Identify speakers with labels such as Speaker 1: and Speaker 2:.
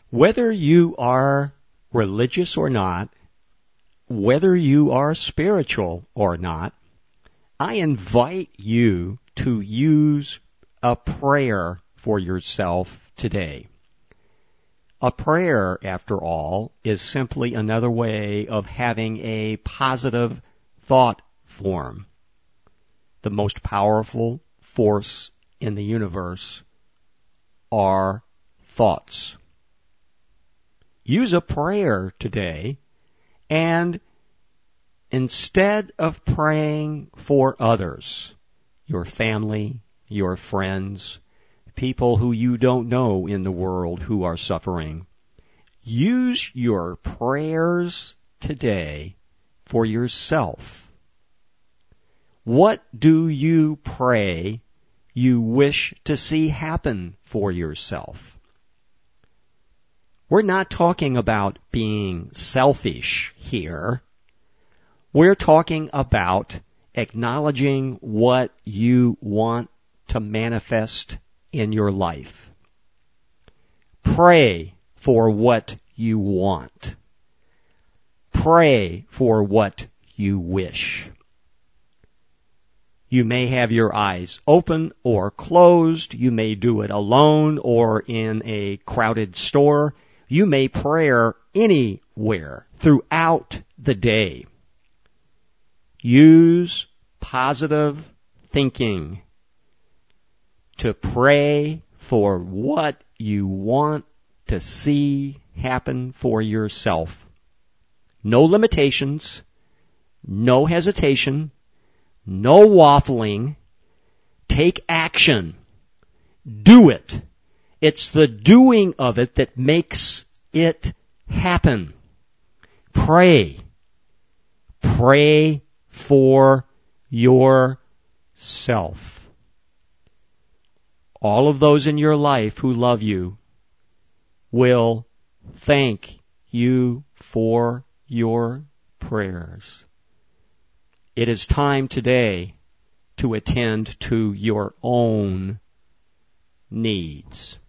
Speaker 1: Whether you are religious or not, whether you are spiritual or not, I invite you to use a prayer for yourself today. A prayer, after all, is simply another way of having a positive thought form. The most powerful force in the universe are thoughts. Use a prayer today, and instead of praying for others, your family, your friends, people who you don't know in the world who are suffering, use your prayers today for yourself. What do you pray you wish to see happen for yourself? We're not talking about being selfish here. We're talking about acknowledging what you want to manifest in your life. Pray for what you want. Pray for what you wish. You may have your eyes open or closed. You may do it alone or in a crowded store. You may pray anywhere throughout the day. Use positive thinking to pray for what you want to see happen for yourself. No limitations, no hesitation, no waffling. Take action. Do it. It's the doing of it that makes it happen. Pray. Pray for yourself. All of those in your life who love you will thank you for your prayers. It is time today to attend to your own needs.